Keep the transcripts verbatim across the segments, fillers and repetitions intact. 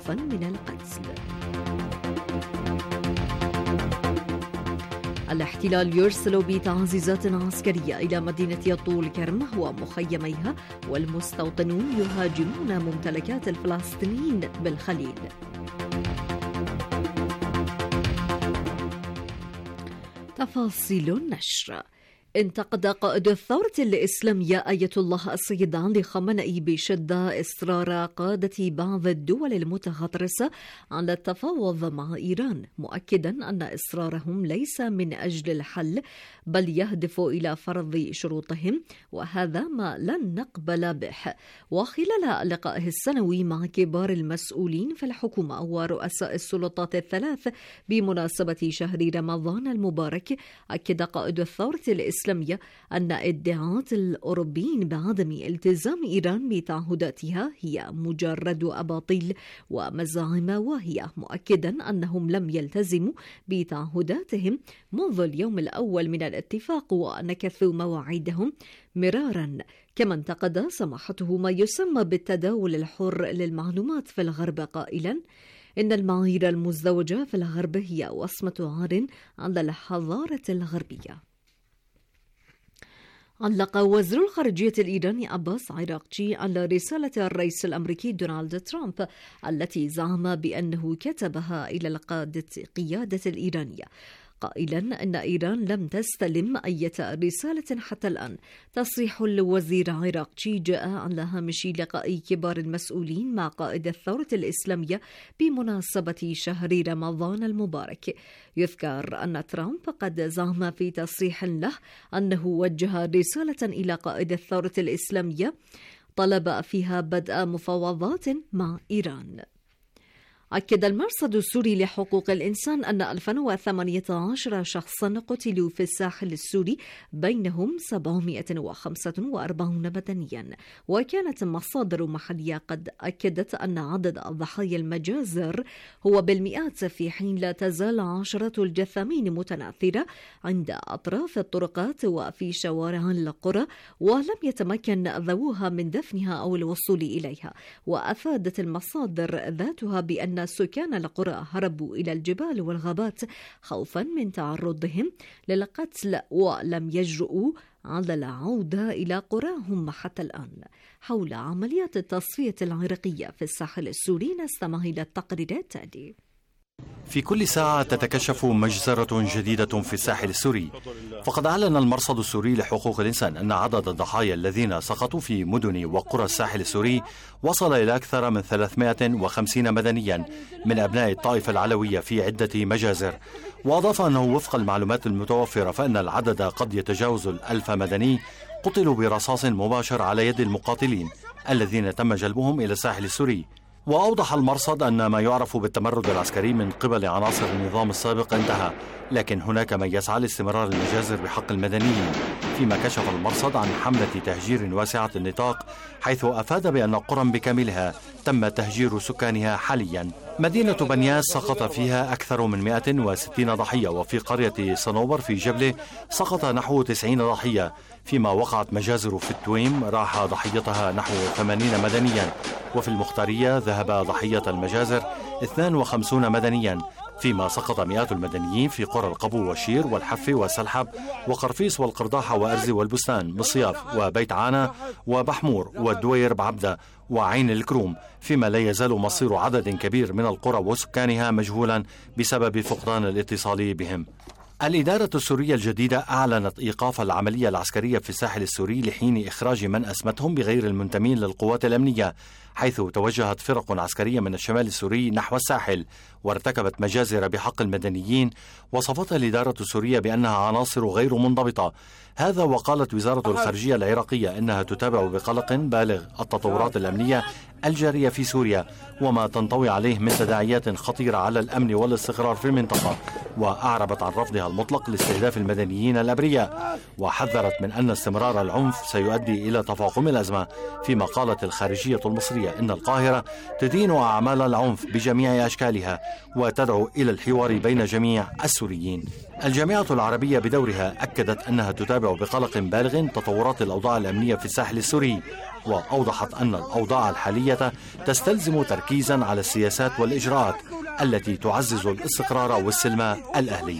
خوفا من القتل. الاحتلال يرسل بتعزيزات عسكرية إلى مدينة طول كرم ومخيميها، والمستوطنون يهاجمون ممتلكات الفلسطينيين بالخليل. تفاصيل النشر. انتقد قائد الثورة الإسلامية آية الله السيد علي خامنئي بشدة إصرار قادة بعض الدول المتغطرسة على التفاوض مع إيران، مؤكدا أن إصرارهم ليس من أجل الحل بل يهدف إلى فرض شروطهم، وهذا ما لن نقبل به. وخلال لقائه السنوي مع كبار المسؤولين في الحكومة ورؤساء السلطات الثلاث بمناسبة شهر رمضان المبارك، أكد قائد الثورة الإسلامية أن ادعاءات الأوروبيين بعدم التزام إيران بتعهداتها هي مجرد أباطيل ومزاعم واهية، مؤكدا أنهم لم يلتزموا بتعهداتهم منذ اليوم الأول من الاتفاق ونكثوا مواعيدهم مرارا. كما انتقد سماحته ما يسمى بالتداول الحر للمعلومات في الغرب، قائلا إن المعايير المزدوجة في الغرب هي وصمة عار على الحضارة الغربية. علق وزير الخارجية الإيراني عباس عراقچي على رسالة الرئيس الأمريكي دونالد ترامب التي زعم بأنه كتبها إلى القادة قيادة الإيرانية، قائلا أن إيران لم تستلم أي رسالة حتى الآن. تصريح الوزير عراقچي جاء على هامش لقاء كبار المسؤولين مع قائد الثورة الإسلامية بمناسبة شهر رمضان المبارك. يذكر أن ترامب قد زعم في تصريح له أنه وجه رسالة إلى قائد الثورة الإسلامية طلب فيها بدء مفاوضات مع إيران. أكد المرصد السوري لحقوق الإنسان أن ألفين وثمانية عشر شخصا قتلوا في الساحل السوري، بينهم سبعمائة وخمسة وأربعين مدنيا. وكانت مصادر محلية قد أكدت أن عدد ضحايا المجازر هو بالمئات، في حين لا تزال عشرات الجثامين متناثرة عند أطراف الطرقات وفي شوارع القرى، ولم يتمكن ذووها من دفنها أو الوصول إليها. وأفادت المصادر ذاتها بأن سكان القرى هربوا إلى الجبال والغابات خوفا من تعرضهم للقتل، ولم يجرؤوا على العودة إلى قراهم حتى الآن. حول عمليات التصفية العرقية في الساحل السوري نستمع إلى التقرير التالي. في كل ساعة تتكشف مجزرة جديدة في الساحل السوري، فقد أعلن المرصد السوري لحقوق الإنسان أن عدد الضحايا الذين سقطوا في مدن وقرى الساحل السوري وصل إلى أكثر من ثلاثمائة وخمسين مدنيا من أبناء الطائفة العلوية في عدة مجازر. وأضاف أنه وفق المعلومات المتوفرة فإن العدد قد يتجاوز الألف مدني قتلوا برصاص مباشر على يد المقاتلين الذين تم جلبهم إلى الساحل السوري. وأوضح المرصد أن ما يعرف بالتمرد العسكري من قبل عناصر النظام السابق انتهى، لكن هناك من يسعى لاستمرار المجازر بحق المدنيين. فيما كشف المرصد عن حملة تهجير واسعة النطاق، حيث أفاد بأن قرى بكاملها تم تهجير سكانها حاليا. مدينة بنياس سقط فيها أكثر من مئة وستين ضحية، وفي قرية صنوبر في جبلة سقط نحو تسعين ضحية، فيما وقعت مجازر في التويم راح ضحيتها نحو ثمانين مدنيا، وفي المختارية ذهب ضحية المجازر اثنين وخمسين مدنيا، فيما سقط مئات المدنيين في قرى القبو والشير والحفة وسلحب وقرفيس والقرضاحة وأرزي والبستان مصياف وبيت عانة وبحمور والدوير بعبدة وعين الكروم، فيما لا يزال مصير عدد كبير من القرى وسكانها مجهولا بسبب فقدان الاتصال بهم. الإدارة السورية الجديدة أعلنت إيقاف العملية العسكرية في الساحل السوري لحين إخراج من أسمتهم بغير المنتمين للقوات الأمنية، حيث توجهت فرق عسكرية من الشمال السوري نحو الساحل وارتكبت مجازر بحق المدنيين، وصفتها الإدارة السورية بأنها عناصر غير منضبطة. هذا وقالت وزارة الخارجية العراقية إنها تتابع بقلق بالغ التطورات الأمنية الجارية في سوريا وما تنطوي عليه من تداعيات خطيرة على الأمن والاستقرار في المنطقة، وأعربت عن رفضها المطلق لاستهداف المدنيين الأبرياء، وحذرت من أن استمرار العنف سيؤدي إلى تفاقم الأزمة. فيما قالت الخارجية المصرية السورية إن القاهرة تدين أعمال العنف بجميع أشكالها وتدعو إلى الحوار بين جميع السوريين. الجامعة العربية بدورها أكدت أنها تتابع بقلق بالغ تطورات الأوضاع الأمنية في الساحل السوري، وأوضحت أن الأوضاع الحالية تستلزم تركيزا على السياسات والإجراءات التي تعزز الاستقرار والسلم الأهلي.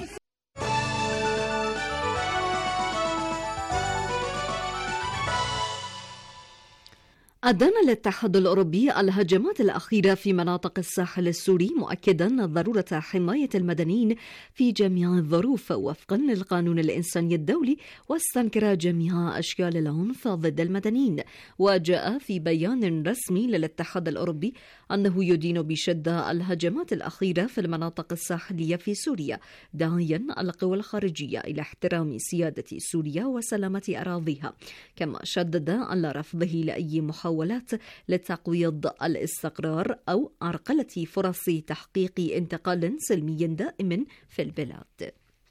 أدان الاتحاد الأوروبي الهجمات الأخيرة في مناطق الساحل السوري، مؤكدا ضرورة حماية المدنيين في جميع الظروف وفقا للقانون الإنساني الدولي، واستنكر جميع أشكال العنف ضد المدنيين. وجاء في بيان رسمي للاتحاد الأوروبي أنه يدين بشدة الهجمات الأخيرة في المناطق الساحلية في سوريا، داعيا القوى الخارجية إلى احترام سيادة سوريا وسلامة أراضيها، كما شدد على رفضه لأي محاولة لتقويض الاستقرار أو عرقلة فرص تحقيق انتقال سلمي دائم في البلاد.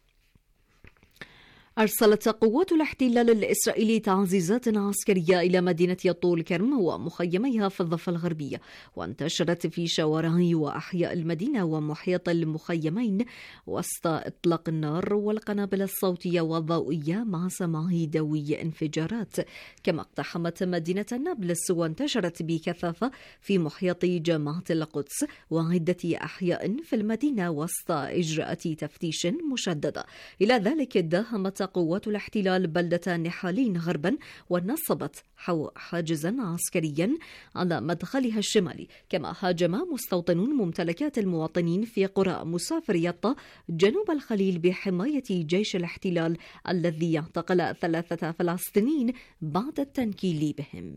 أرسلت قوات الاحتلال الإسرائيلي تعزيزات عسكرية إلى مدينة طول كرم ومخيميها في الضفة الغربية، وانتشرت في شوارع وأحياء المدينة ومحيط المخيمين وسط إطلاق النار والقنابل الصوتية والضوئية مع سماع دوي انفجارات. كما اقتحمت مدينة نابلس وانتشرت بكثافة في محيط جامعة القدس وعدة أحياء في المدينة وسط إجراءات تفتيش مشددة. إلى ذلك داهمت قوات الاحتلال بلدة نحالين غربا ونصبت حاجزا عسكريا على مدخلها الشمالي. كما هاجم مستوطنون ممتلكات المواطنين في قرى مسافر يطا جنوب الخليل بحماية جيش الاحتلال الذي اعتقل ثلاثة فلسطينيين بعد التنكيل بهم.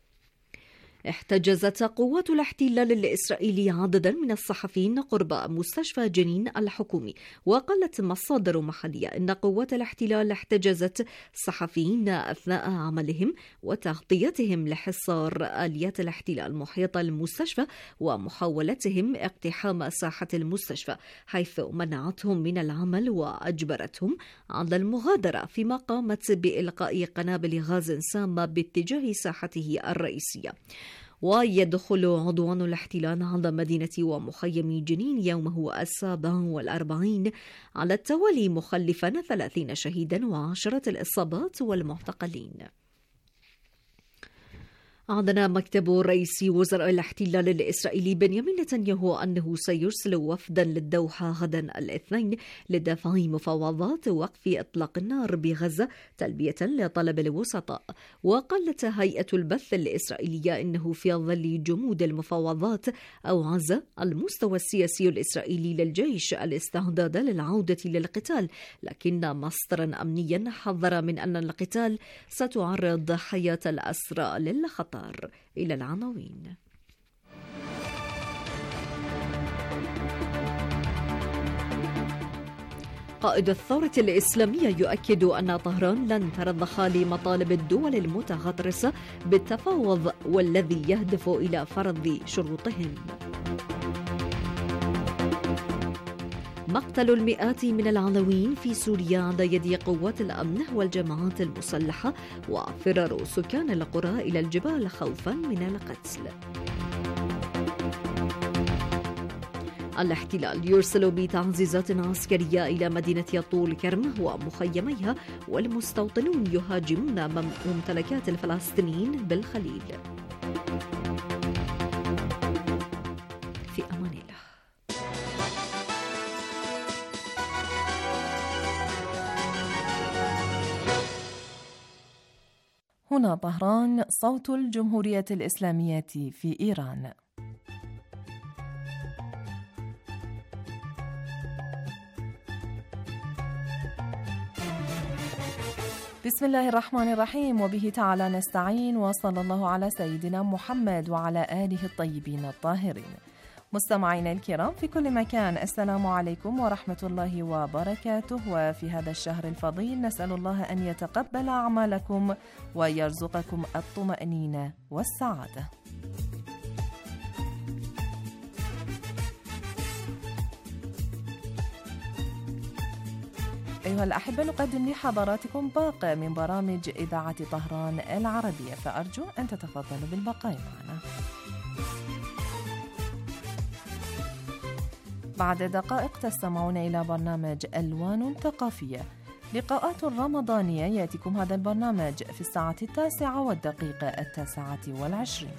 احتجزت قوات الاحتلال الإسرائيلي عددا من الصحفيين قرب مستشفى جنين الحكومي، وقالت مصادر محلية إن قوات الاحتلال احتجزت صحفيين أثناء عملهم وتغطيتهم لحصار آليات الاحتلال محيط المستشفى ومحاولتهم اقتحام ساحة المستشفى، حيث منعتهم من العمل وأجبرتهم على المغادرة، فيما قامت بإلقاء قنابل غاز سامة باتجاه ساحته الرئيسية. ويدخل عدوان الاحتلال على مدينة ومخيم جنين يومه السابع والأربعين على التوالي، مخلفا ثلاثين شهيدا وعشرة الإصابات والمعتقلين. أعلن مكتب رئيس وزراء الاحتلال الإسرائيلي بنيامين نتنياهو أنه سيرسل وفدا للدوحة غدا الاثنين لدفع مفاوضات وقف إطلاق النار بغزة تلبية لطلب الوسطاء. وقالت هيئة البث الإسرائيلية إنه في ظل جمود المفاوضات أوعز المستوى السياسي الإسرائيلي للجيش الاستعداد للعودة للقتال، لكن مصدرا أمنيا حذر من أن القتال ستعرض حياة الأسرى للخطر. إلى العناوين. قائد الثورة الإسلامية يؤكد أن طهران لن ترضخ لمطالب الدول المتغطرسة بالتفاوض والذي يهدف إلى فرض شروطهم. مقتل المئات من العناوين في سوريا على يد قوات الأمن والجماعات المسلحة، وفرار سكان القرى إلى الجبال خوفا من القتل. الاحتلال يرسل بتعزيزات عسكرية إلى مدينة طول كرم ومخيميها، والمستوطنون يهاجمون ممتلكات الفلسطينيين بالخليل. في أمان الله. هنا طهران، صوت الجمهورية الإسلامية في إيران. بسم الله الرحمن الرحيم، وبه تعالى نستعين، وصلى الله على سيدنا محمد وعلى آله الطيبين الطاهرين. مستمعينا الكرام في كل مكان، السلام عليكم ورحمة الله وبركاته. وفي هذا الشهر الفضيل نسأل الله أن يتقبل أعمالكم ويرزقكم الطمأنينة والسعادة. أيها الأحبة، نقدم لحضراتكم باقة من برامج إذاعة طهران العربية، فأرجو أن تتفضلوا بالبقاء معنا. بعد دقائق تستمعون إلى برنامج ألوان ثقافية، لقاءات رمضانية. يأتيكم هذا البرنامج في الساعة التاسعة والدقيقة التاسعة والعشرين.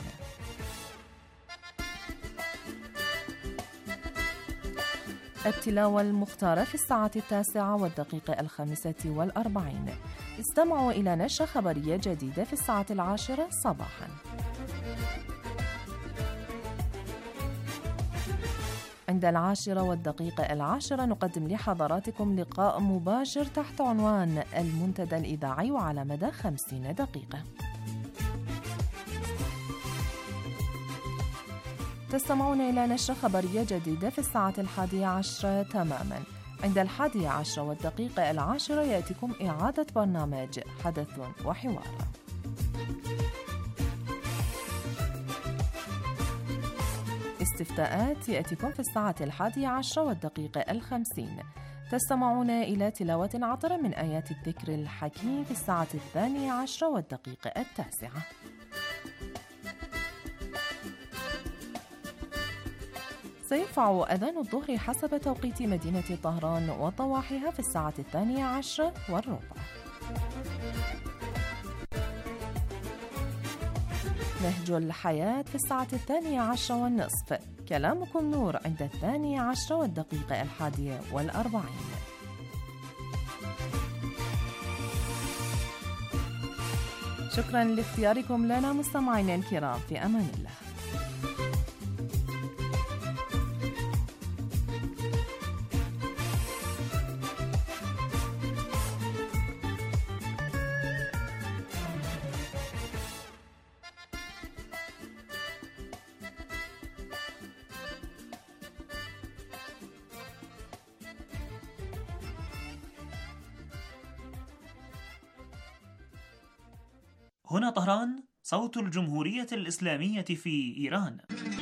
التلاوة المختارة في الساعة التاسعة والدقيقة الخامسة والأربعين. استمعوا إلى نشرة خبرية جديدة في الساعة العاشرة صباحاً. عند العاشرة والدقيقة العاشرة نقدم لحضراتكم لقاء مباشر تحت عنوان المنتدى الإذاعي وعلى مدى خمسين دقيقة. تستمعون إلى نشرة خبرية جديدة في الساعة الحادية عشرة تماماً. عند الحادية عشرة والدقيقة العاشرة يأتيكم إعادة برنامج حدث وحوار. استفتاءات يأتيكم في الساعة الحادية عشرة والدقيقة الخمسين. تستمعون إلى تلاوة عطرة من آيات الذكر الحكيم في الساعة الثانية عشرة والدقيقة التاسعة. سيرفع أذان الظهر حسب توقيت مدينة طهران وضواحيها في الساعة الثانية عشرة والربع. نهج الحياة في الساعة الثانية عشرة والنصف. كلامكم نور عند الثانية عشرة والدقيقة الحادية والأربعين. شكرا لاختياركم لنا مستمعينا الكرام، في أمان الله. هنا طهران، صوت الجمهورية الإسلامية في إيران.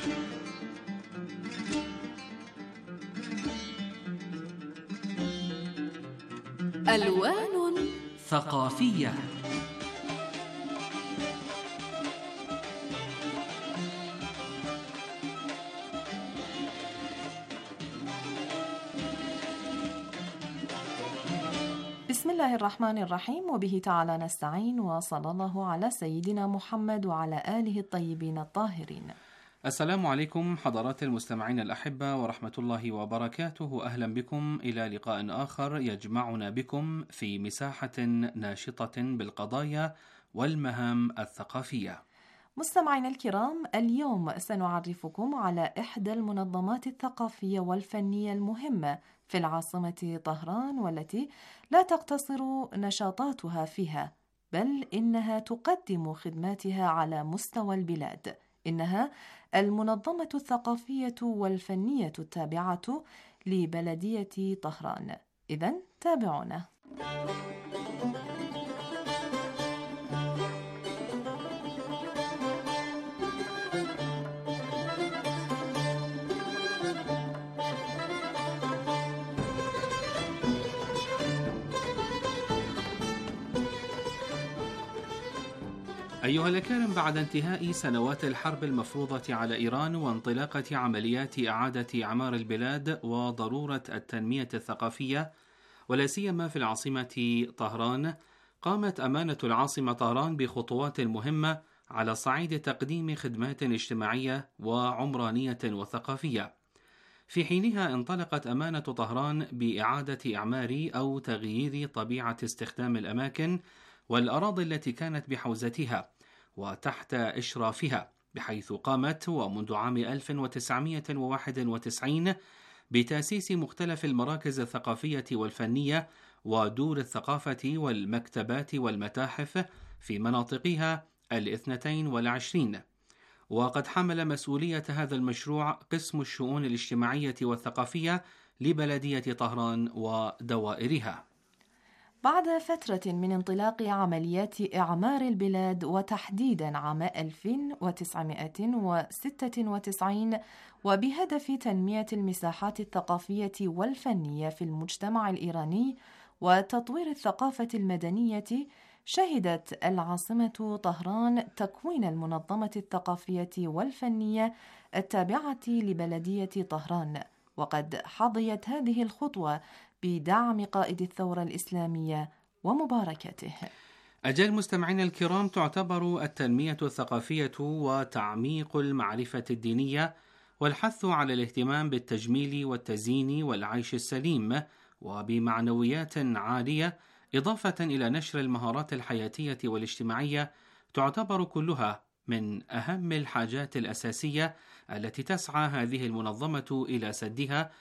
ألوان ثقافية. بسم الله الرحمن الرحيم، وبه تعالى نستعين، وصلى الله على سيدنا محمد وعلى آله الطيبين الطاهرين. السلام عليكم حضرات المستمعين الأحبة ورحمة الله وبركاته. أهلا بكم إلى لقاء آخر يجمعنا بكم في مساحة ناشطة بالقضايا والمهام الثقافية. مستمعينا الكرام، اليوم سنعرفكم على إحدى المنظمات الثقافية والفنية المهمة في العاصمة طهران، والتي لا تقتصر نشاطاتها فيها، بل إنها تقدم خدماتها على مستوى البلاد. إنها المنظمة الثقافية والفنية التابعة لبلدية طهران. إذن تابعونا. أيها الأكارم، بعد انتهاء سنوات الحرب المفروضة على إيران وانطلاقة عمليات إعادة إعمار البلاد وضرورة التنمية الثقافية ولا سيما في العاصمة طهران، قامت أمانة العاصمة طهران بخطوات مهمة على صعيد تقديم خدمات اجتماعية وعمرانية وثقافية. في حينها انطلقت أمانة طهران بإعادة إعمار أو تغيير طبيعة استخدام الأماكن والأراضي التي كانت بحوزتها وتحت إشرافها، بحيث قامت ومنذ عام ألف وتسعمائة وواحد وتسعين بتأسيس مختلف المراكز الثقافية والفنية ودور الثقافة والمكتبات والمتاحف في مناطقها الاثنتين والعشرين. وقد حمل مسؤولية هذا المشروع قسم الشؤون الاجتماعية والثقافية لبلدية طهران ودوائرها. بعد فترة من انطلاق عمليات إعمار البلاد، وتحديداً عام ألف وتسعمائة وستة وتسعين، وبهدف تنمية المساحات الثقافية والفنية في المجتمع الإيراني وتطوير الثقافة المدنية، شهدت العاصمة طهران تكوين المنظمة الثقافية والفنية التابعة لبلدية طهران، وقد حظيت هذه الخطوة بدعم قائد الثورة الإسلامية ومباركته. أجل مستمعينا الكرام، تعتبر التنمية الثقافية وتعميق المعرفة الدينية والحث على الاهتمام بالتجميل والتزيين والعيش السليم وبمعنويات عالية، إضافة إلى نشر المهارات الحياتية والاجتماعية، تعتبر كلها من أهم الحاجات الأساسية التي تسعى هذه المنظمة إلى سدها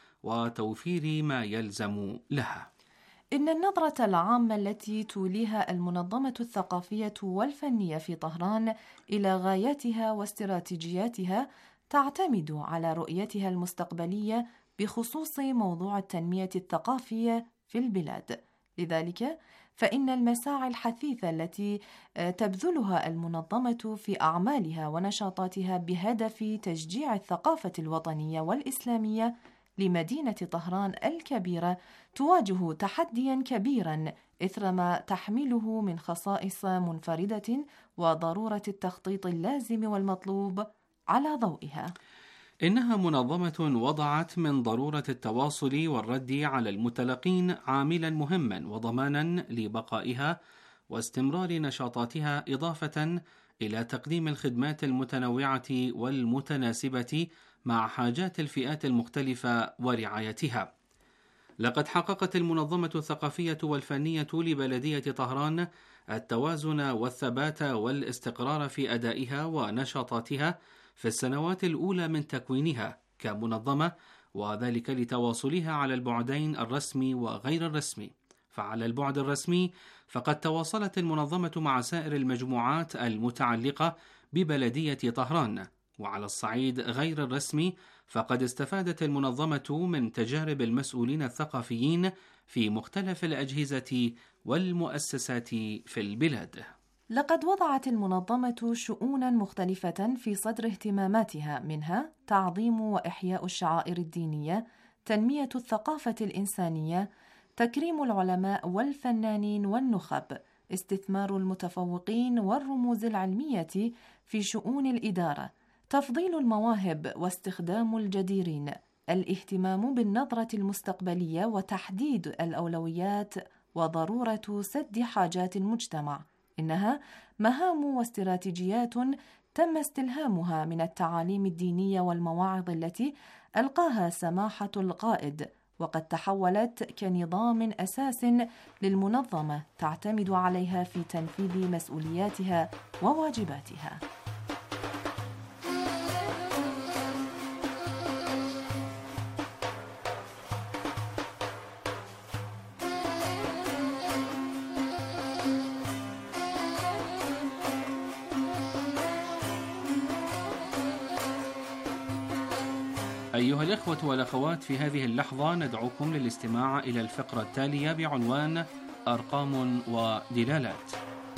وتوفير ما يلزم لها. إن النظرة العامة التي توليها المنظمة الثقافية والفنية في طهران إلى غاياتها واستراتيجياتها تعتمد على رؤيتها المستقبلية بخصوص موضوع التنمية الثقافية في البلاد. لذلك فإن المساعي الحثيثة التي تبذلها المنظمة في أعمالها ونشاطاتها بهدف تشجيع الثقافة الوطنية والإسلامية لمدينة طهران الكبيرة تواجه تحدياً كبيراً إثر ما تحمله من خصائص منفردة وضرورة التخطيط اللازم والمطلوب على ضوئها. إنها منظمة وضعت من ضرورة التواصل والرد على المتلقين عاملاً مهماً وضماناً لبقائها واستمرار نشاطاتها، إضافة إلى تقديم الخدمات المتنوعة والمتناسبة مع حاجات الفئات المختلفة ورعايتها. لقد حققت المنظمة الثقافية والفنية لبلدية طهران التوازن والثبات والاستقرار في أدائها ونشاطاتها في السنوات الأولى من تكوينها كمنظمة، وذلك لتواصلها على البعدين الرسمي وغير الرسمي. فعلى البعد الرسمي فقد تواصلت المنظمة مع سائر المجموعات المتعلقة ببلدية طهران، وعلى الصعيد غير الرسمي فقد استفادت المنظمة من تجارب المسؤولين الثقافيين في مختلف الأجهزة والمؤسسات في البلاد. لقد وضعت المنظمة شؤوناً مختلفة في صدر اهتماماتها، منها تعظيم وإحياء الشعائر الدينية، تنمية الثقافة الإنسانية، تكريم العلماء والفنانين والنخب، استثمار المتفوقين والرموز العلمية في شؤون الإدارة، تفضيل المواهب واستخدام الجديرين، الاهتمام بالنظرة المستقبلية وتحديد الأولويات وضرورة سد حاجات المجتمع. إنها مهام واستراتيجيات تم استلهامها من التعاليم الدينية والمواعظ التي ألقاها سماحة القائد، وقد تحولت كنظام أساس للمنظمة تعتمد عليها في تنفيذ مسؤولياتها وواجباتها. أيها الإخوة والأخوات، في هذه اللحظة ندعوكم للاستماع إلى الفقرة التالية بعنوان أرقام ودلالات.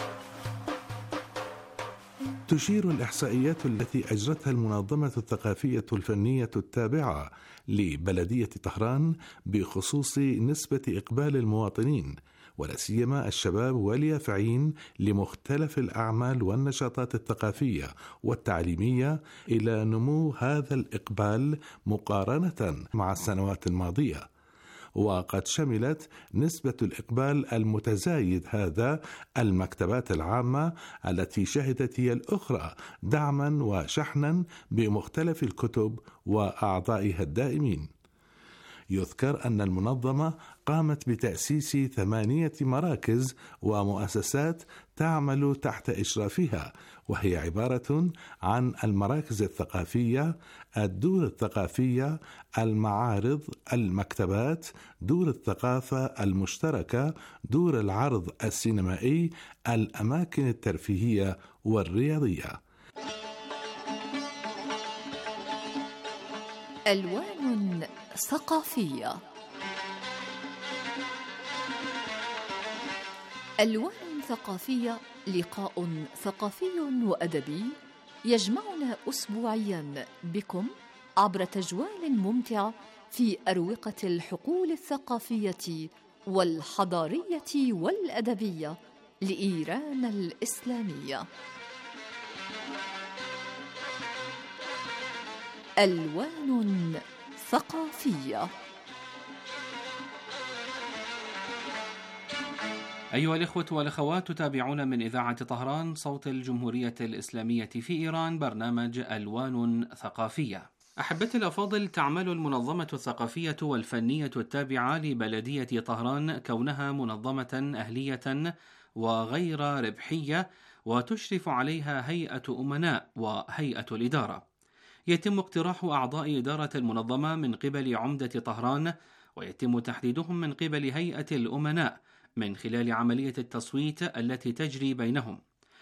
تشير الإحصائيات التي أجرتها المنظمة الثقافية الفنية التابعة لبلدية طهران بخصوص نسبة إقبال المواطنين ولا سيما الشباب واليافعين لمختلف الأعمال والنشاطات الثقافية والتعليمية إلى نمو هذا الإقبال مقارنة مع السنوات الماضية، وقد شملت نسبة الإقبال المتزايد هذا المكتبات العامة التي شهدت هي الأخرى دعما وشحنا بمختلف الكتب وأعضائها الدائمين. يذكر أن المنظمة قامت بتأسيس ثمانية مراكز ومؤسسات تعمل تحت إشرافها، وهي عبارة عن المراكز الثقافية، الدور الثقافية، المعارض، المكتبات، دور الثقافة المشتركة، دور العرض السينمائي، الأماكن الترفيهية والرياضية. ألوان ثقافية. ألوان ثقافية لقاء ثقافي وأدبي يجمعنا أسبوعيا بكم عبر تجوال ممتع في أروقة الحقول الثقافية والحضارية والأدبية لإيران الإسلامية. ألوان ثقافية. أيها الإخوة والأخوات، تتابعون من إذاعة طهران صوت الجمهورية الإسلامية في إيران برنامج ألوان ثقافية. أحبتي الأفاضل، تعمل المنظمة الثقافية والفنية التابعة لبلدية طهران كونها منظمة أهلية وغير ربحية، وتشرف عليها هيئة أمناء وهيئة الإدارة. يتم اقتراح أعضاء إدارة المنظمة من قبل عمدة طهران، ويتم تحديدهم من قبل هيئة الأمناء من خلال عملية التصويت التي تجري بينهم.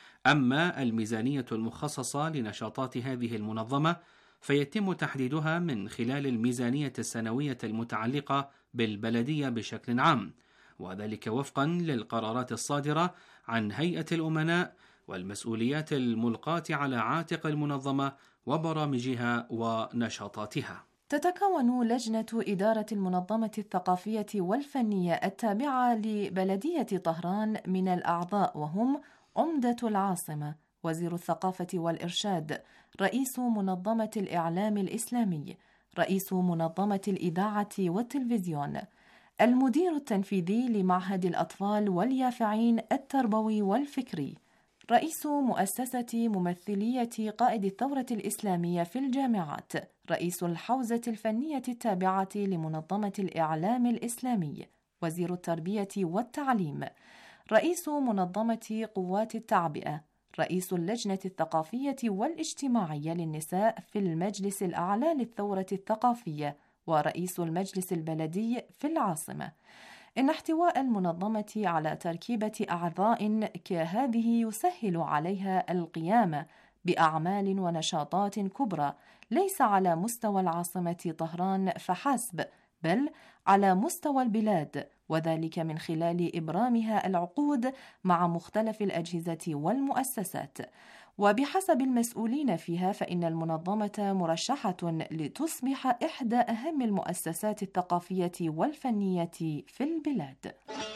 أما الميزانية المخصصة لنشاطات هذه المنظمة فيتم تحديدها من خلال الميزانية السنوية المتعلقة بالبلدية بشكل عام، وذلك وفقا للقرارات الصادرة عن هيئة الأمناء والمسؤوليات الملقاة على عاتق المنظمة وبرامجها ونشاطاتها. تتكون لجنة إدارة المنظمة الثقافية والفنية التابعة لبلدية طهران من الأعضاء، وهم عمدة العاصمة، وزير الثقافة والإرشاد، رئيس منظمة الإعلام الإسلامي، رئيس منظمة الإذاعة والتلفزيون، المدير التنفيذي لمعهد الأطفال واليافعين التربوي والفكري، رئيس مؤسسة ممثلية قائد الثورة الإسلامية في الجامعات، رئيس الحوزة الفنية التابعة لمنظمة الإعلام الإسلامي، وزير التربية والتعليم، رئيس منظمة قوات التعبئة، رئيس اللجنة الثقافية والاجتماعية للنساء في المجلس الأعلى للثورة الثقافية، ورئيس المجلس البلدي في العاصمة. إن احتواء المنظمة على تركيبة أعضاء كهذه يسهل عليها القيام بأعمال ونشاطات كبرى ليس على مستوى العاصمة طهران فحسب، بل على مستوى البلاد، وذلك من خلال إبرامها العقود مع مختلف الأجهزة والمؤسسات. وبحسب المسؤولين فيها فإن المنظمة مرشحة لتصبح إحدى أهم المؤسسات الثقافية والفنية في البلاد.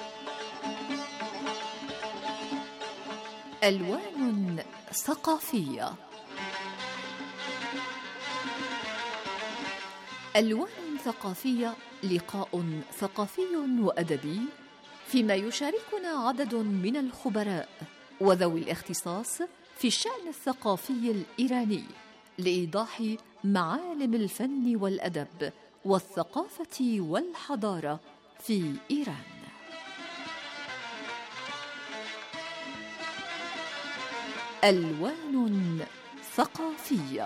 ألوان ثقافية. ألوان ثقافية لقاء ثقافي وأدبي فيما يشاركنا عدد من الخبراء وذوي الاختصاص في الشأن الثقافي الإيراني لإيضاح معالم الفن والأدب والثقافة والحضارة في إيران. ألوان ثقافية.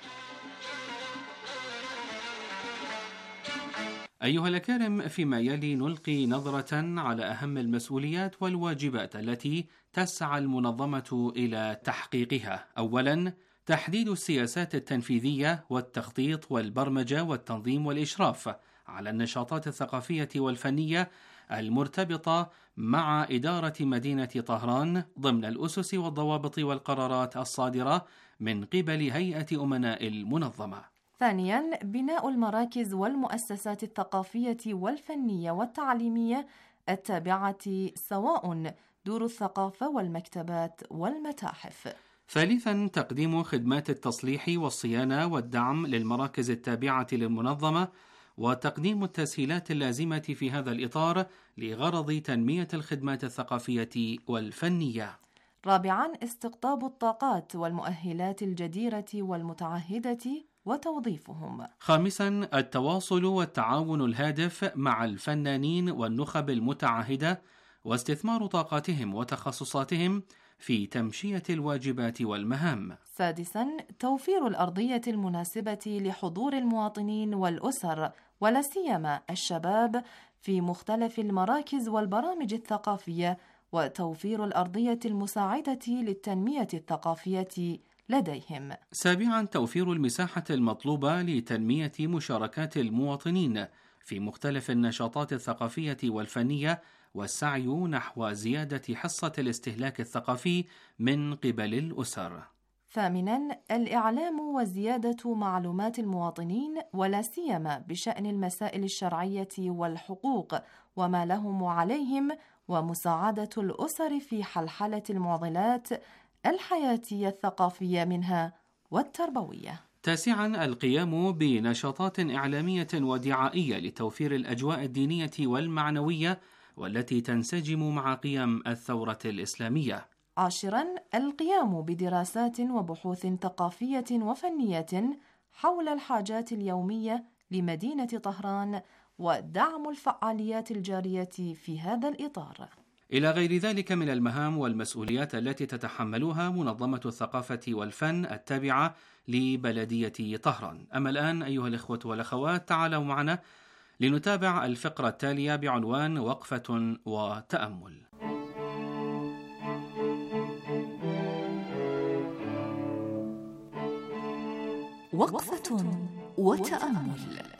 أيها الأكارم، فيما يلي نلقي نظرة على أهم المسؤوليات والواجبات التي تسعى المنظمة إلى تحقيقها. أولاً، تحديد السياسات التنفيذية والتخطيط والبرمجة والتنظيم والإشراف على النشاطات الثقافية والفنية المرتبطة مع إدارة مدينة طهران ضمن الأسس والضوابط والقرارات الصادرة من قبل هيئة أمناء المنظمة. ثانياً، بناء المراكز والمؤسسات الثقافية والفنية والتعليمية التابعة، سواء دور الثقافة والمكتبات والمتاحف. ثالثاً، تقديم خدمات التصليح والصيانة والدعم للمراكز التابعة للمنظمة، وتقديم التسهيلات اللازمة في هذا الإطار لغرض تنمية الخدمات الثقافية والفنية. رابعاً، استقطاب الطاقات والمؤهلات الجديرة والمتعهدة وتوظيفهم. خامساً، التواصل والتعاون الهادف مع الفنانين والنخب المتعهدة واستثمار طاقاتهم وتخصصاتهم في تمشية الواجبات والمهام. سادساً، توفير الأرضية المناسبة لحضور المواطنين والأسر ولا سيما الشباب في مختلف المراكز والبرامج الثقافية، وتوفير الأرضية المساعدة للتنمية الثقافية لديهم. سابعاً، توفير المساحة المطلوبة لتنمية مشاركات المواطنين في مختلف النشاطات الثقافية والفنية، والسعي نحو زيادة حصة الاستهلاك الثقافي من قبل الأسر. ثامناً، الإعلام وزيادة معلومات المواطنين ولا سيما بشأن المسائل الشرعية والحقوق وما لهم وعليهم، ومساعدة الأسر في حلحلة المعضلات الحياتية الثقافية منها والتربوية. تاسعا القيام بنشاطات إعلامية ودعائية لتوفير الأجواء الدينية والمعنوية والتي تنسجم مع قيم الثورة الإسلامية. عاشرا القيام بدراسات وبحوث ثقافية وفنية حول الحاجات اليومية لمدينة طهران ودعم الفعاليات الجارية في هذا الإطار. إلى غير ذلك من المهام والمسؤوليات التي تتحملها منظمة الثقافة والفن التابعة لبلدية طهران. أما الآن أيها الإخوة والأخوات تعالوا معنا لنتابع الفقرة التالية بعنوان وقفة وتأمل. وقفة وتأمل.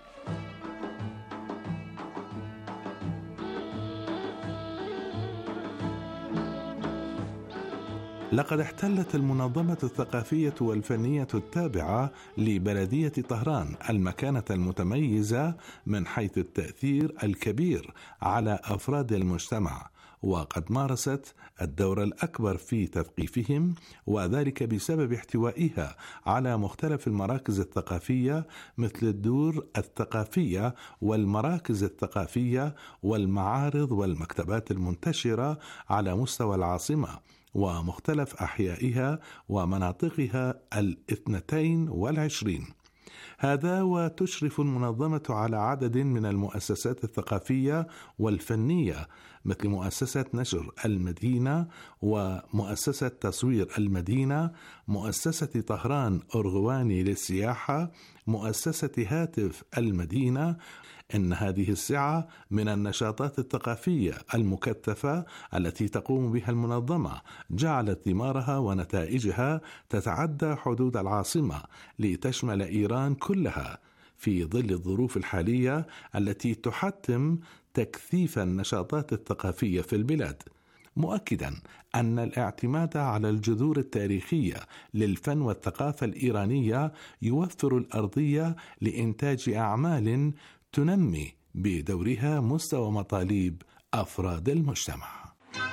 لقد احتلت المنظمة الثقافية والفنية التابعة لبلدية طهران المكانة المتميزة من حيث التأثير الكبير على أفراد المجتمع، وقد مارست الدور الأكبر في تثقيفهم، وذلك بسبب احتوائها على مختلف المراكز الثقافية مثل الدور الثقافية والمراكز الثقافية والمعارض والمكتبات المنتشرة على مستوى العاصمة ومختلف أحيائها ومناطقها الاثنتين والعشرين. هذا وتشرف المنظمة على عدد من المؤسسات الثقافية والفنية مثل مؤسسة نشر المدينة ومؤسسة تصوير المدينة، مؤسسة طهران أرغواني للسياحة، مؤسسة هاتف المدينة. إن هذه السعة من النشاطات الثقافية المكثفة التي تقوم بها المنظمة جعلت ثمارها ونتائجها تتعدى حدود العاصمة لتشمل إيران كلها، في ظل الظروف الحالية التي تحتم تكثيف النشاطات الثقافية في البلاد، مؤكدا أن الاعتماد على الجذور التاريخية للفن والثقافة الإيرانية يوفر الأرضية لإنتاج أعمال تنمي بدورها مستوى مطالب أفراد المجتمع.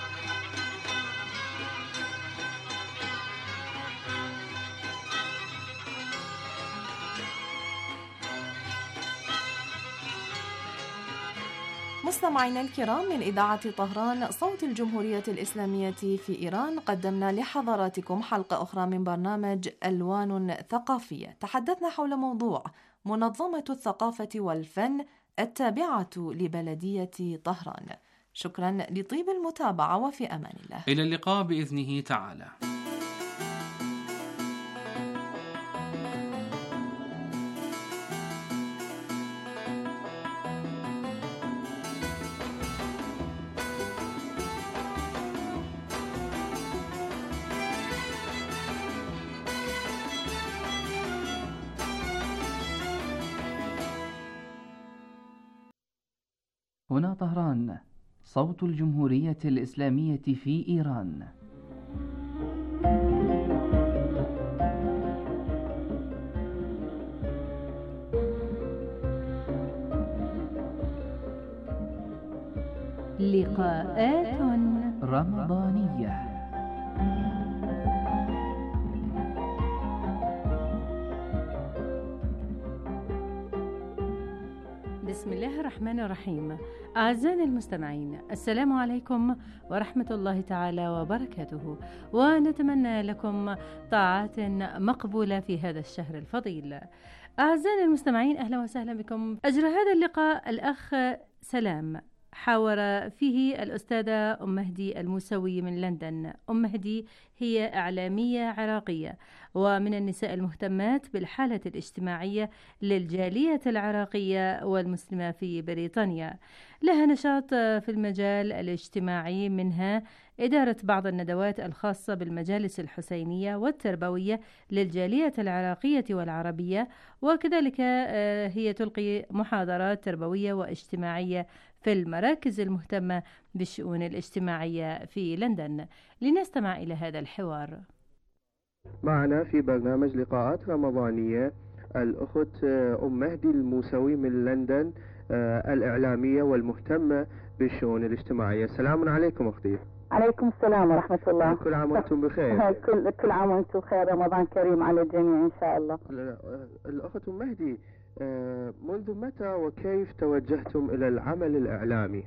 مستمعينا الكرام، من إذاعة طهران صوت الجمهورية الإسلامية في إيران، قدمنا لحضراتكم حلقة أخرى من برنامج ألوان ثقافية. تحدثنا حول موضوع منظمة الثقافة والفن التابعة لبلدية طهران. شكرا لطيب المتابعة وفي أمان الله. إلى اللقاء بإذنه تعالى. هنا طهران صوت الجمهورية الإسلامية في إيران. لقاءات رمضانية. بسم الله الرحمن الرحيم. أعزائنا المستمعين، السلام عليكم ورحمة الله تعالى وبركاته، ونتمنى لكم طاعات مقبولة في هذا الشهر الفضيل. أعزائنا المستمعين، أهلا وسهلا بكم. أجرى هذا اللقاء الأخ سلام، حاور فيه الأستاذة أم مهدي الموسوي من لندن. أم مهدي هي إعلامية عراقية ومن النساء المهتمات بالحالة الاجتماعية للجالية العراقية والمسلمة في بريطانيا. لها نشاط في المجال الاجتماعي، منها إدارة بعض الندوات الخاصة بالمجالس الحسينية والتربوية للجالية العراقية والعربية، وكذلك هي تلقي محاضرات تربوية واجتماعية في المراكز المهتمة بالشؤون الاجتماعية في لندن. لنستمع إلى هذا الحوار. معنا في برنامج لقاءات رمضانية الأخت أم مهدي الموسوي من لندن، الإعلامية والمهتمة بالشؤون الاجتماعية. السلام عليكم أختي. عليكم السلام ورحمة الله. كل عام وأنتم بخير. كل كل عام وأنتم بخير، رمضان كريم على الجميع إن شاء الله. الأخت أم مهدي، منذ متى وكيف توجهتم إلى العمل الإعلامي؟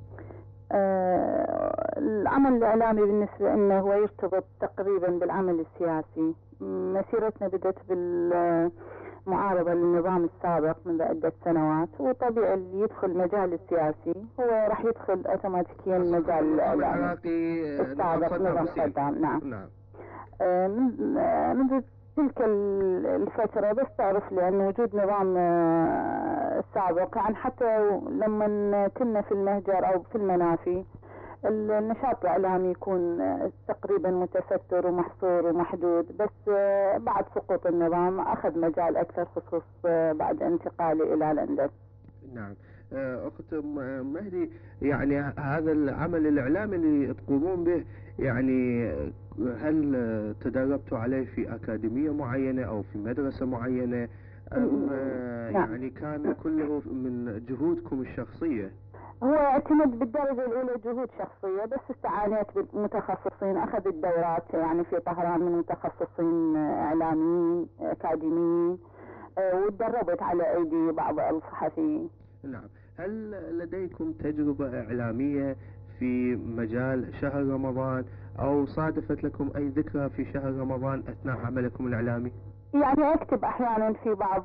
آه العمل الإعلامي بالنسبة لنا هو يرتبط تقريبا بالعمل السياسي. مسيرتنا بدأت بالمعارضة للنظام السابق منذ عدة سنوات، وطبيعي اللي يدخل مجال السياسي هو راح يدخل اوتوماتيكيا مجال الإعلامي السابق نظام صدام. نعم, نعم. آه منذ تلك الفترة بس تعرف لأن وجود نظام السابق، يعني حتى لما كنا في المهجر أو في المنافي النشاط الإعلامي يكون تقريبا متستر ومحصور ومحدود، بس بعد سقوط النظام أخذ مجال أكثر، خصوص بعد انتقالي إلى لندن. نعم. أخت مهدي، يعني هذا العمل الإعلامي اللي تقومون به، يعني هل تدربتوا عليه في أكاديمية معينة أو في مدرسة معينة أم نعم. يعني كان كله من جهودكم الشخصية؟ هو اعتمد بالدرجة الأولى جهود شخصية، بس استعانيت بمتخصصين، أخذت دورات يعني في طهران من متخصصين إعلاميين أكاديميين، وتدربت على أيدي بعض الصحفيين. نعم. هل لديكم تجربة إعلامية في مجال شهر رمضان، أو صادفت لكم أي ذكرى في شهر رمضان أثناء عملكم الإعلامي؟ يعني أكتب أحيانا في بعض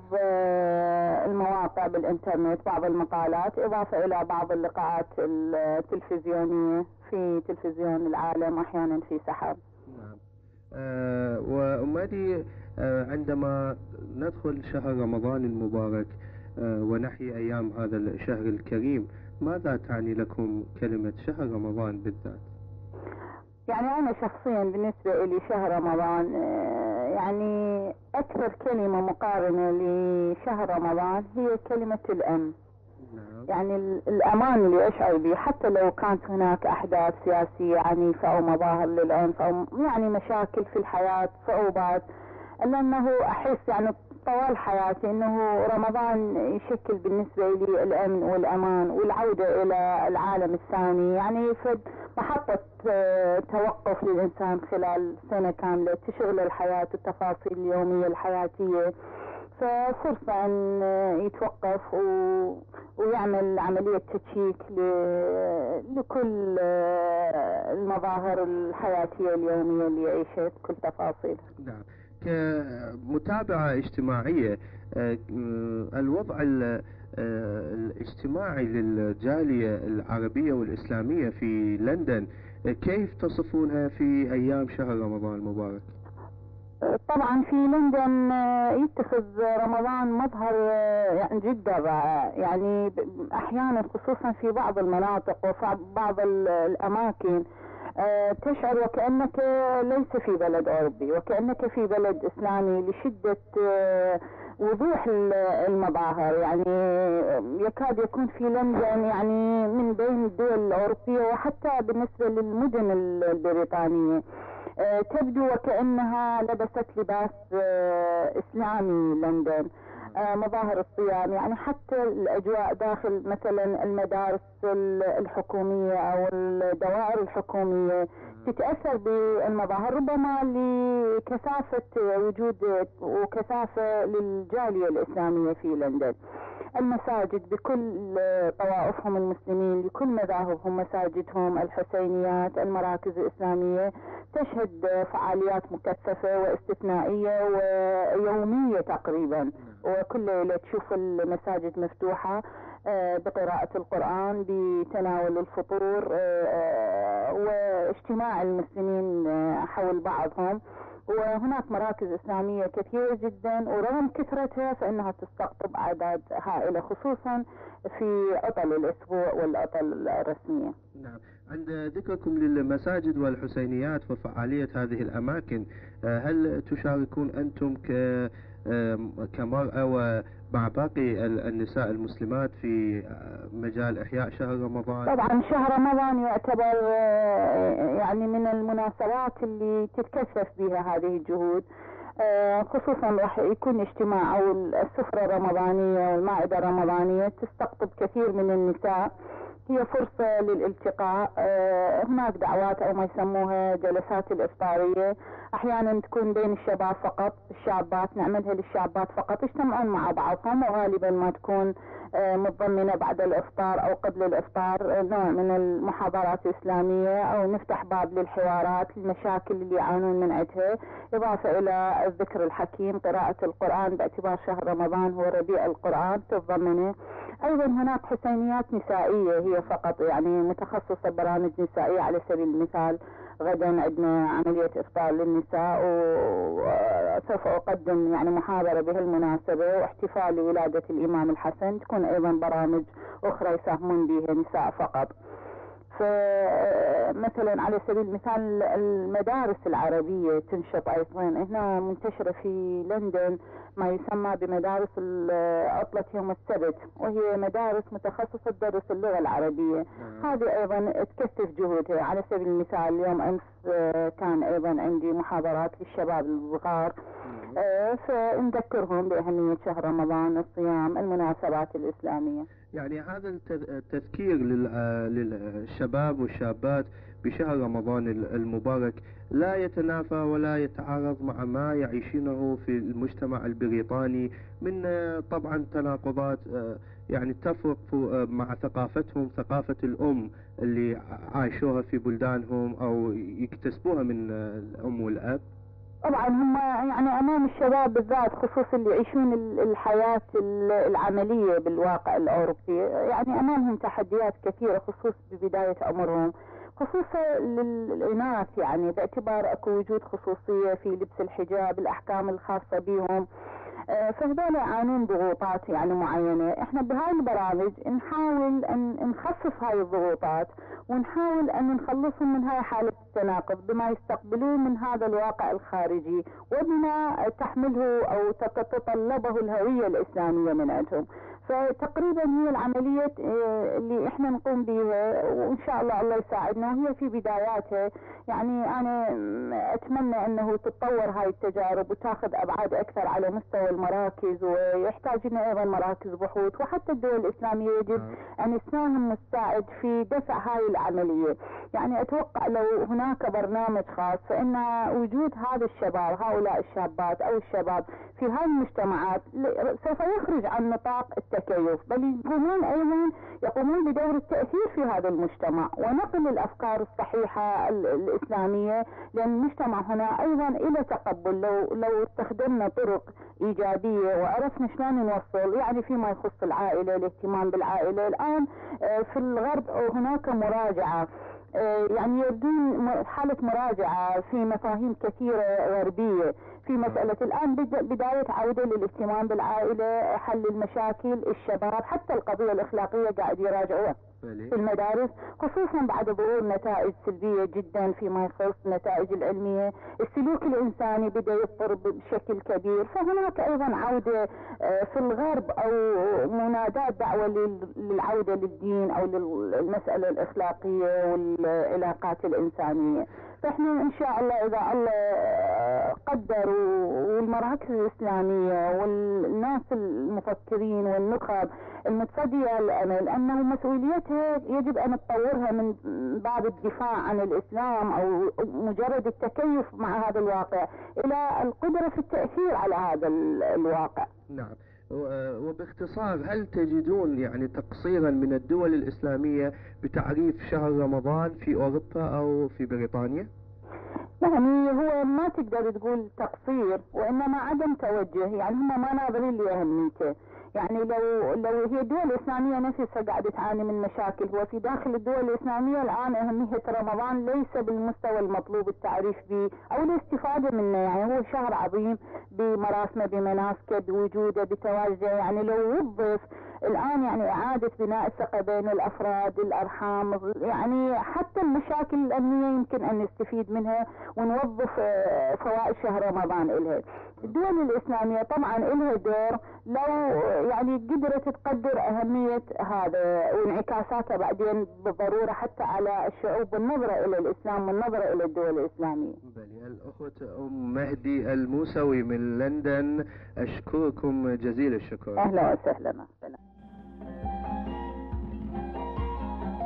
المواقع بالإنترنت بعض المقالات، إضافة إلى بعض اللقاءات التلفزيونية في تلفزيون العالم، أحيانا في سحب. نعم. أه وأمادي، أه عندما ندخل شهر رمضان المبارك أه ونحيي أيام هذا الشهر الكريم، ماذا تعني لكم كلمة شهر رمضان بالذات؟ يعني أنا شخصيا بالنسبة لي شهر رمضان يعني أكثر كلمة مقارنة لشهر رمضان هي كلمة الأمن. يعني الأمان اللي أشعر به، حتى لو كانت هناك أحداث سياسية عنيفة أو مظاهر للعنف أو يعني مشاكل في الحياة، صعوبات، إلا أنه أحس يعني طوال حياتي أنه رمضان يشكل بالنسبة لي الأمن والأمان والعودة إلى العالم الثاني، يعني في محطة توقف للإنسان خلال سنة كاملة تشغل الحياة والتفاصيل اليومية الحياتية، ففرصة أن يتوقف و... ويعمل عملية تشيك ل... لكل المظاهر الحياتية اليومية اللي يعيشها بكل تفاصيلها. نعم. كمتابعة اجتماعية، الوضع الاجتماعي للجالية العربية والإسلامية في لندن كيف تصفونها في أيام شهر رمضان المبارك؟ طبعا في لندن يتخذ رمضان مظهر يعني جدا رائع، يعني أحيانا خصوصا في بعض المناطق وفي بعض الأماكن تشعر وكأنك ليس في بلد أوروبي، وكأنك في بلد إسلامي لشدة وضوح المظاهر. يعني يكاد يكون في لندن يعني من بين الدول الأوروبية وحتى بالنسبة للمدن البريطانية تبدو وكأنها لبست لباس إسلامي لندن. مظاهر الصيام، يعني حتى الأجواء داخل مثلا المدارس الحكومية أو الدوائر الحكومية تتأثر بالمظاهر، ربما لكثافة وجود وكثافة للجالية الإسلامية في لندن. المساجد بكل طوائفهم المسلمين لكل مذاهبهم، مساجدهم، الحسينيات، المراكز الإسلامية تشهد فعاليات مكثفة واستثنائية ويومية تقريبا، وكل ليلة تشوف المساجد مفتوحة بقراءة القرآن، بتناول الفطور واجتماع المسلمين حول بعضهم. وهناك مراكز إسلامية كثيرة جدا، ورغم كثرتها فإنها تستقطب أعداد هائلة خصوصا في عطل الأسبوع والعطل الرسمية. نعم. عند ذكركم للمساجد والحسينيات وفعالية هذه الأماكن، هل تشاركون أنتم ك كمرأة ومع باقي النساء المسلمات في مجال إحياء شهر رمضان؟ طبعا شهر رمضان يعتبر يعني من المناسبات اللي تتكثف بها هذه الجهود، خصوصا راح يكون اجتماع أو السفرة الرمضانية والمائدة الرمضانية تستقطب كثير من النساء هي فرصة للالتقاء. هناك دعوات أو ما يسموها جلسات الإفطارية، أحيانا تكون بين الشباب فقط، الشابات نعملها للشابات فقط، يجتمعون مع بعضهم، وغالبا ما تكون متضمنة بعد الإفطار أو قبل الإفطار نوع من المحاضرات الإسلامية، أو نفتح باب للحوارات المشاكل اللي يعانون من عندها، إضافة إلى الذكر الحكيم، قراءة القرآن باعتبار شهر رمضان هو ربيع القرآن تتضمنه. أيضا هناك حسينيات نسائية هي فقط يعني متخصصة برامج نسائية. على سبيل المثال غدا عندنا عملية إفطار للنساء، وسوف أقدم يعني محاضرة بهالمناسبة، واحتفال لولادة الإمام الحسن، تكون أيضا برامج أخرى يساهمون بها نساء فقط. فمثلا على سبيل المثال المدارس العربية تنشط أيضا، هنا منتشرة في لندن ما يسمى بمدارس عطلة يوم السبت، وهي مدارس متخصصة تدرس اللغة العربية. هذه أيضا تكثف جهودها. على سبيل المثال اليوم أمس كان أيضا عندي محاضرات للشباب الصغار، فنذكرهم بأهمية شهر رمضان، الصيام، المناسبات الإسلامية. يعني هذا التذكير للشباب والشابات بشهر رمضان المبارك لا يتنافى ولا يتعارض مع ما يعيشونه في المجتمع البريطاني من طبعا تناقضات يعني تفرق مع ثقافتهم، ثقافة الأم اللي عايشوها في بلدانهم أو يكتسبوها من الأم والأب. طبعا هم يعني امام الشباب بالذات، خصوصا اللي يعيشون الحياة العملية بالواقع الاوروبي، يعني امامهم تحديات كثيرة خصوصا ببداية عمرهم، خصوصا للإناث، يعني باعتبار اكو وجود خصوصية في لبس الحجاب، الاحكام الخاصة بهم، فهذول يعانون ضغوطات يعني معينة. احنا بهاي البرامج نحاول ان نخفف هاي الضغوطات، ونحاول ان نخلصهم من هاي حالة التناقض بما يستقبلون من هذا الواقع الخارجي، وبما تحمله او تتطلبه الهوية الاسلامية من عندهم. فتقريبا هي العملية اللي احنا نقوم بها، وان شاء الله الله يساعدنا، وهي في بداياتها. يعني انا اتمنى انه تتطور هاي التجارب وتاخذ ابعاد اكثر على مستوى المراكز، ويحتاج لنا ايضا مراكز بحوث، وحتى الدول الاسلامية يجب ان تساهم وتساعد في دفع هاي العملية. يعني اتوقع لو هناك برنامج خاص، فان وجود هذا الشباب، هؤلاء الشابات او الشباب في هاي المجتمعات سوف يخرج عن نطاق التكيف، بل يقومون ايضا يقومون بدور التأثير في هذا المجتمع، ونقل الافكار الصحيحة الاسلامية، لان المجتمع هنا ايضا الى تقبل. لو لو استخدمنا طرق ايجابية وعرفنا شلون نوصل، يعني فيما يخص العائلة، الاهتمام بالعائلة. الان في الغرب هناك مراجعة، يعني يبدون حالة مراجعة في مفاهيم كثيرة غربية في مسألة الآن بداية عودة للاهتمام بالعائلة، حل المشاكل، الشباب، حتى القضية الأخلاقية قاعد يراجعوها في المدارس، خصوصا بعد ظهور نتائج سلبية جدا فيما يخص النتائج العلمية. السلوك الإنساني بدأ يضطرب بشكل كبير، فهناك أيضا عودة في الغرب أو منادات دعوة للعودة للدين أو للمسألة الأخلاقية والعلاقات الإنسانية. فإحنا إن شاء الله إذا الله قدر، والمراكز الإسلامية والناس المفكرين والنخب المتصدية للأمل، أنه مسؤوليتها يجب أن تطورها من باب الدفاع عن الإسلام أو مجرد التكيف مع هذا الواقع، إلى القدرة في التأثير على هذا الواقع. نعم. وباختصار، هل تجدون يعني تقصيرا من الدول الإسلامية بتعريف شهر رمضان في أوروبا أو في بريطانيا؟ يعني هو ما تقدر تقول تقصير، وإنما عدم توجه، يعني هم ما ناظرين لأهميته. يعني لو لو هي الدول الإسلامية نفسها قاعدة تعاني من مشاكل، هو في داخل الدول الإسلامية الآن أهمية رمضان ليس بالمستوى المطلوب التعريف به أو الاستفادة منه. يعني هو شهر عظيم بمراسمه، بمناسكه، بوجوده، بتواجده. يعني لو وظف الآن يعني إعادة بناء الثقة بين الأفراد، الأرحام، يعني حتى المشاكل الأمنية يمكن أن نستفيد منها ونوظف فوائد شهر رمضان إلها. الدول الإسلامية طبعا إلها دور لو يعني قدرت تقدر أهمية هذا وانعكاساتها بعدين بالضرورة حتى على الشعوب والنظرة إلى الإسلام والنظرة إلى الدول الإسلامية. بلي الأخوة أم مهدي الموسوي من لندن، أشكركم جزيل الشكر. أهلا وسهلا.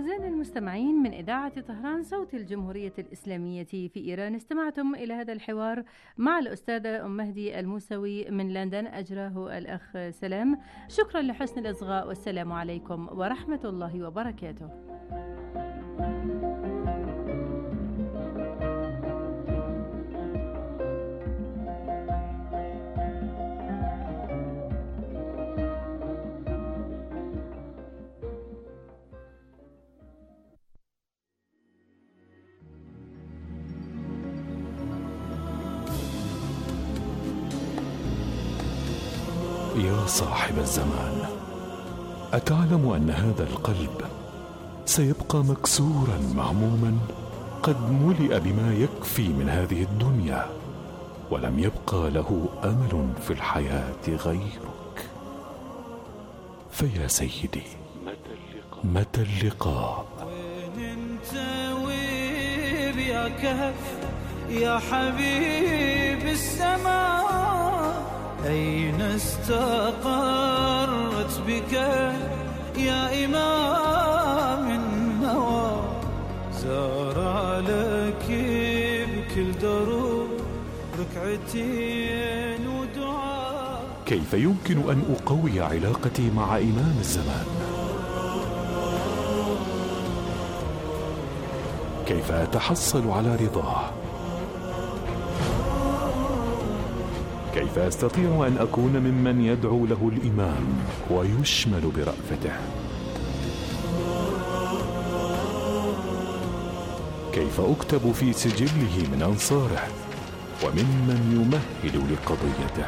أعزائنا المستمعين من إذاعة طهران صوت الجمهورية الإسلامية في إيران، استمعتم إلى هذا الحوار مع الأستاذة أم مهدي الموسوي من لندن أجراه الأخ سلام. شكرا لحسن الإصغاء، والسلام عليكم ورحمة الله وبركاته. يا صاحب الزمان، أتعلم أن هذا القلب سيبقى مكسورا مهموما قد ملئ بما يكفي من هذه الدنيا، ولم يبقى له أمل في الحياة غيرك. فيا سيدي، متى اللقاء؟ وين انت ويب يا كهف يا حبيب السماء؟ أين استقرت بك يا إمام النوى؟ زار لك بكل دروب ركعتين ودعاء. كيف يمكن أن أقوي علاقتي مع إمام الزمان؟ كيف أتحصل على رضاه؟ كيف أستطيع أن أكون ممن يدعو له الإمام ويشمل برأفته؟ كيف أكتب في سجله من أنصاره وممن يمهد لقضيته؟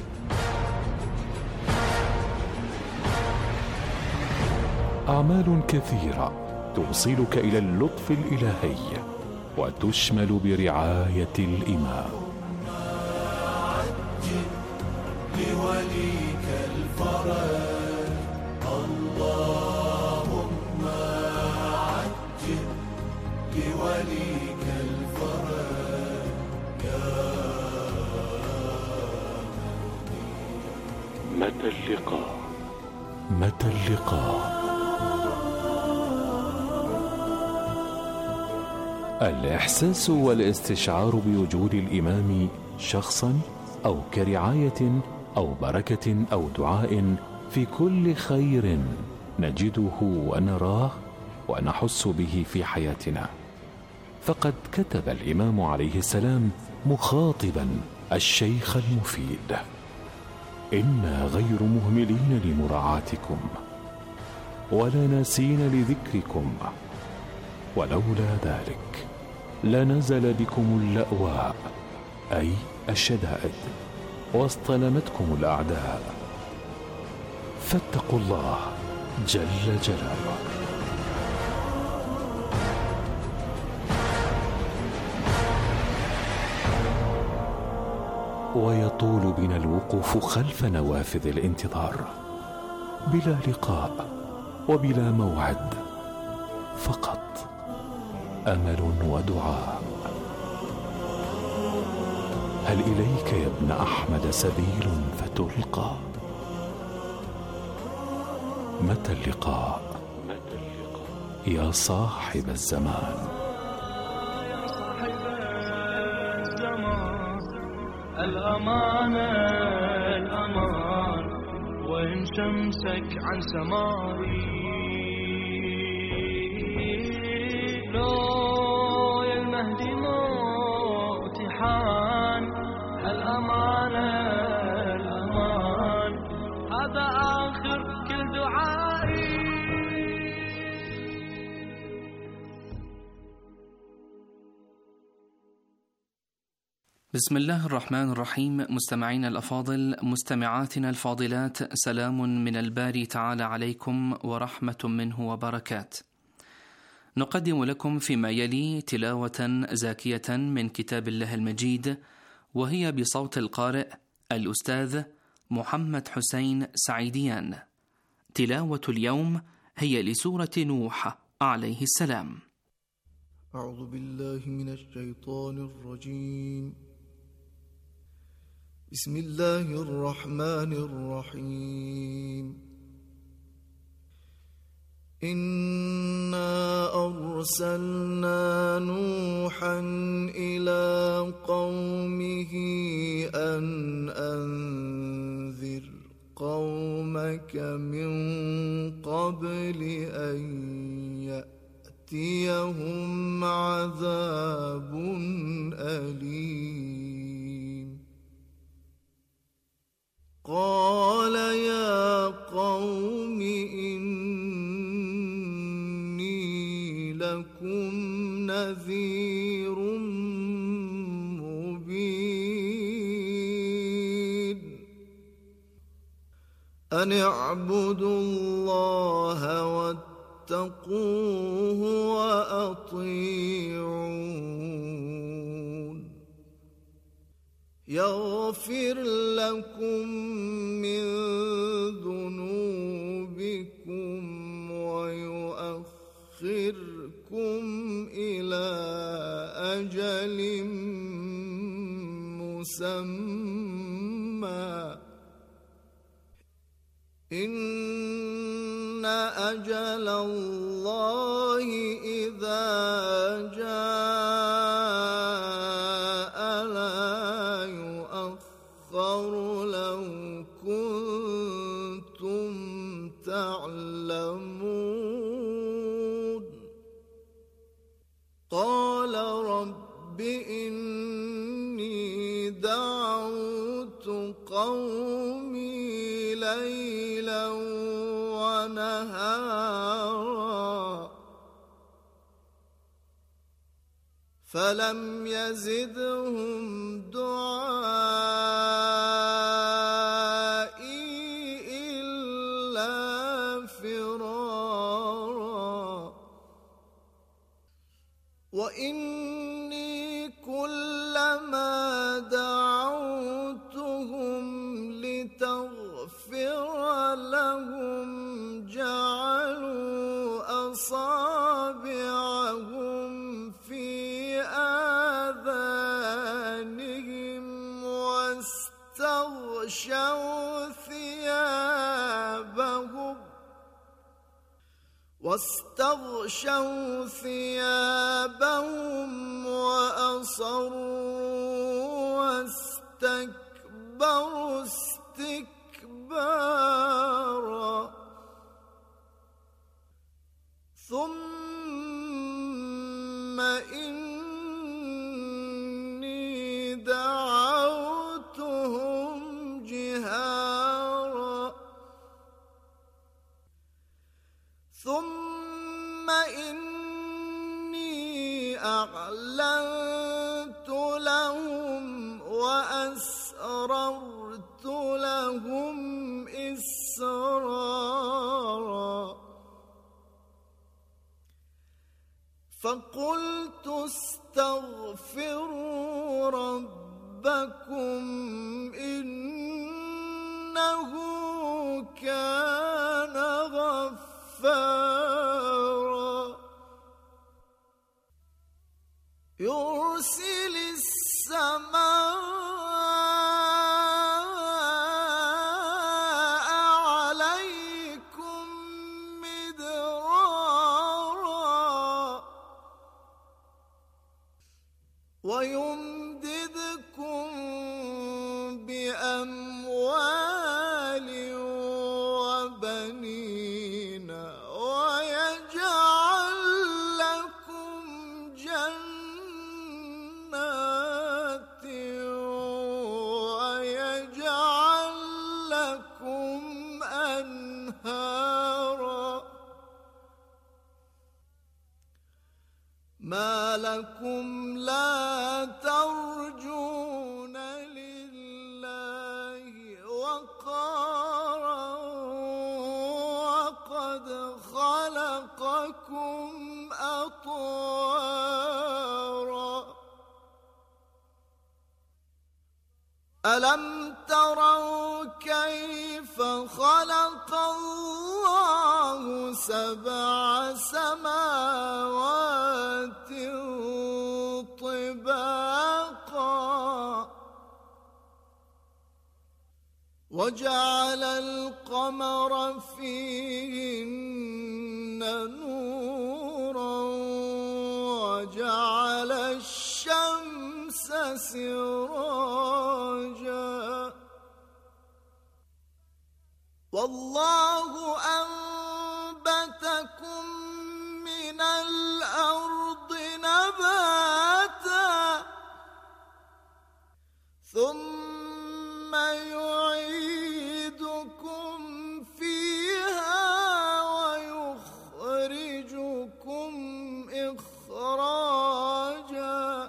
أعمال كثيرة توصلك إلى اللطف الإلهي وتشمل برعاية الإمام. لوليك الفرج اللهم عجل لوليك الفرج يا متى اللقاء؟ متى اللقاء؟ الإحساس والاستشعار بوجود الإمام شخصا أو كرعاية أو بركة أو دعاء في كل خير نجده ونراه ونحس به في حياتنا. فقد كتب الإمام عليه السلام مخاطبا الشيخ المفيد: إنا غير مهملين لمراعاتكم ولا ناسين لذكركم، ولولا ذلك لنزل بكم اللأواء أي الشدائد واصطلمتكم الأعداء، فاتقوا الله جل جلاله. ويطول بنا الوقوف خلف نوافذ الانتظار بلا لقاء وبلا موعد، فقط أمل ودعاء. هل إليك يا ابن أحمد سبيل فتلقى؟ متى اللقاء يا صاحب الزمان؟ يا صاحب الزمان، الأمان الأمان، وإن شمسك عن سمائي لو يا المهدي موتي حان. الأمان الأمان، هذا آخر كل دعائي. بسم الله الرحمن الرحيم. مستمعينا الأفاضل، مستمعاتنا الفاضلات، سلام من الباري تعالى عليكم ورحمة منه وبركات. نقدم لكم فيما يلي تلاوة زاكية من كتاب الله المجيد، وهي بصوت القارئ الأستاذ محمد حسين سعيديان. تلاوة اليوم هي لسورة نوح عليه السلام. أعوذ بالله من الشيطان الرجيم. بسم الله الرحمن الرحيم. إنا أرسلنا نوحا إلى قومه أن أنذر قومك من قبل أن يأتيهم عذاب أليم. قال يا قوم إني لكم نذير مبين أن اعبدوا الله واتقوه وأطيعون يغفر لكم من ذنوبكم ويؤخركم إلى أجل مسمى إن أجل الله إذا جاء لا يؤخر لو كنتم تعلمون. قال رب إني دعوت قومي ليلا ونهارا فلم يزدهم دعائي إلا فرارا. وإني كلما دعوتهم لتغفر لهم جعلوا أصابعهم في آذانهم واستغشوا ثيابهم واستغشوا ثيابهم وأصروا واستكبروا استكبارا. ثم إني دعوتهم جهارا ثم إني أعلنت لهم وأسررت لهم إسرارا. فقلت استغفروا ربكم إنه كان غفارا يرسل السماء عليكم مدرارا ويمددكم بأموال وبنين ويجعل لكم جنات ويجعل لكم أنهارا. ما لكم لا ترجون لله وقارا وقد خلقكم أطوارا. ألم تروا كيف خلق الله سبع سماوات طباقا وجعل القمر فيهن نورا وجعل الشمس سراجا والله أنبتكم من الأرض نباتا ثم يعيدكم فيها ويخرجكم إخراجا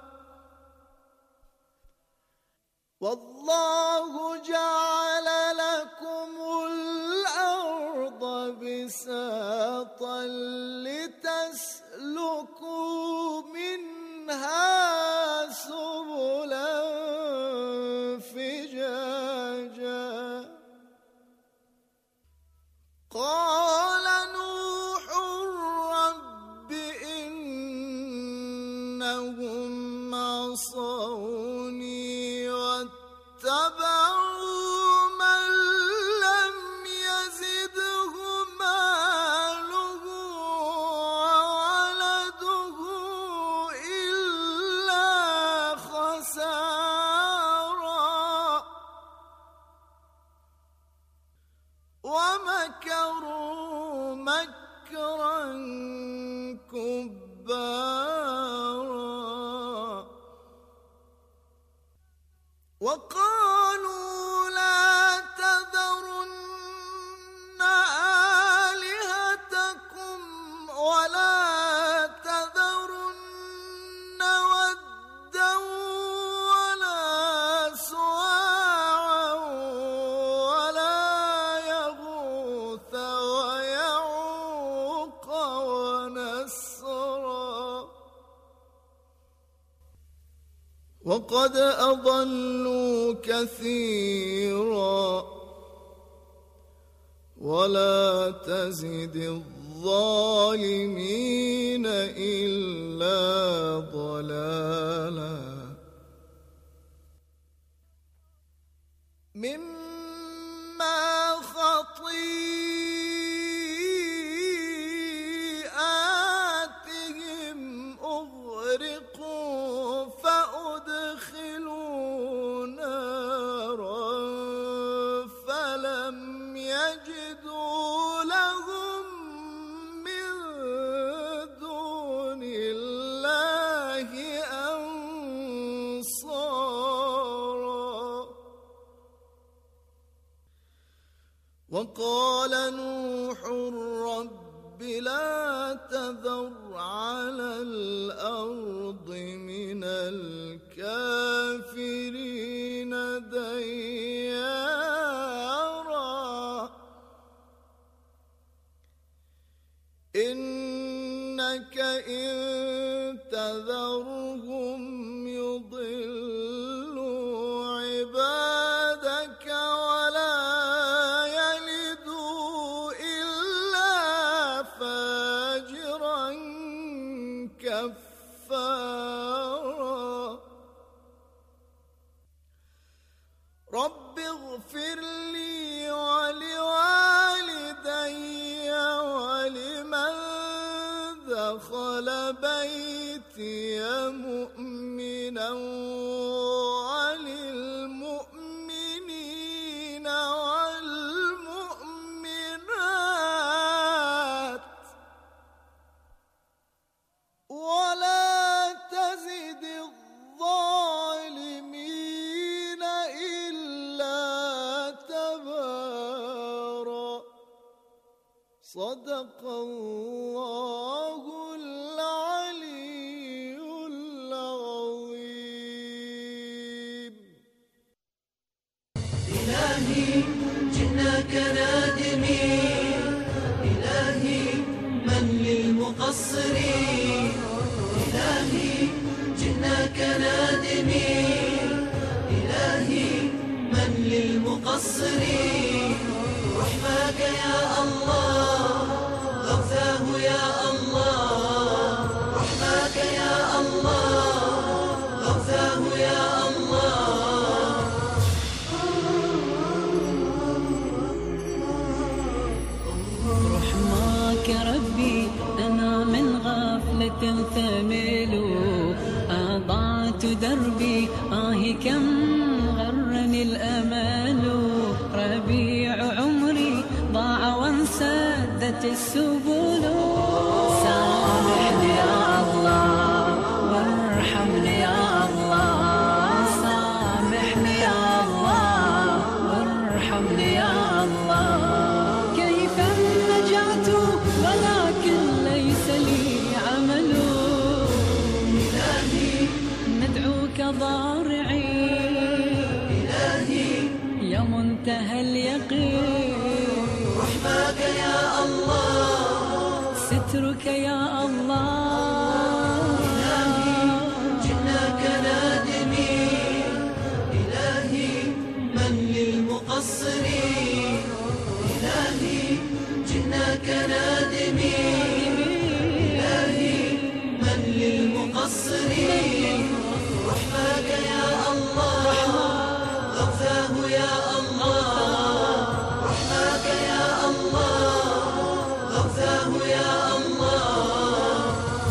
والله جعل لكم الأرض بساطا لتسلكوا منها سبلا فجاجا قال نوح رب إنهم عصوني واتبعوا من لم يزده ماله وولده إلا خسارا ومكروا مكرا كبارا وقالوا لا تذرن آلهتكم ولا تذرن ودا ولا سواعا ولا يغوث ويعوق ونسرا وقد أضلوا كثيرا ولا تزد الظالمين إلا ضلالا مما خطيئاتهم أغرقوا فأدخلوا نارا فلم يجدوا لهم من دون الله أنصارا وقال نوح رب لا تذر على الأرض من الكافرين ديارا إنك إن تذرهم يضلوا عبادك ولا يلدوا إلا فاجرا كفارا رب اغفر لي ولوالدي ولمن دخل بيتي مؤمنا وللمؤمنين والمؤمنات ولا تزد الظالمين إلا تبارا صدق الله العلي العظيم إلهي جئناك نادمين إلهي من للمقصرين إلهي جئناك نادمين إلهي من للمقصرين رحماك يا الله غفاه يا الله رحماك يا الله غفاه يا الله رحماك ربي طويت دربي آه كم غرني الأمل ربيع عمري ضاع وانسدت السبل سامحني يا الله وارحمني يا الله سامحني يا الله وارحمني يا الله كيف نجعت ولكن ليس لي عمل إلهي ندعوك ضارعي إلهي يا منتهى اليقين رحمك يا الله سترك يا الله إلهي جئناك نادمين إلهي من للمقصرين إلهي جئناك نادمين إلهي من للمقصرين رحمك يا الله غفاه يا الله رحمك يا الله غفاه يا الله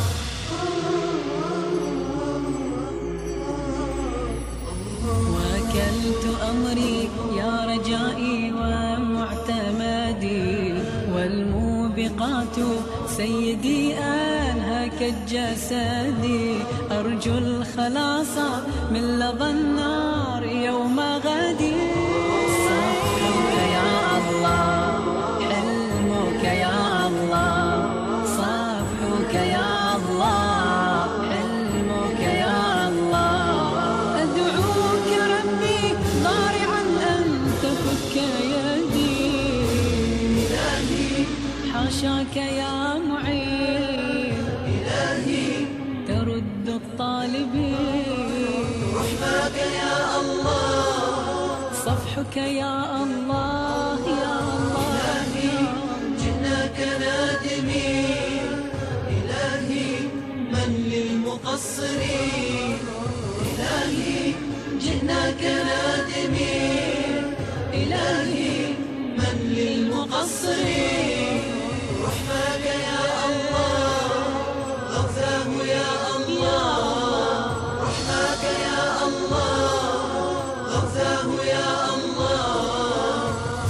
وكلت أمري يا رجائي ومعتمدي والموبقات سيدي أنهك الجسد أرجو الخلاص من لظى النار يوم غدي صفحك يا الله حلمك يا الله صفحك يا الله حلمك يا الله أدعوك ربي ضارعا أن تفك يدي إلهي حاشاك يا معين إلهي ترد الطالبين رحمك يا الله صفحك يا الله يا الله إلهي جئناك نادمين إلهي من للمقصرين إلهي جئناك نادمين إلهي من للمقصرين رحمك يا الله غفاه يا الله رحمك يا الله غفاه يا الله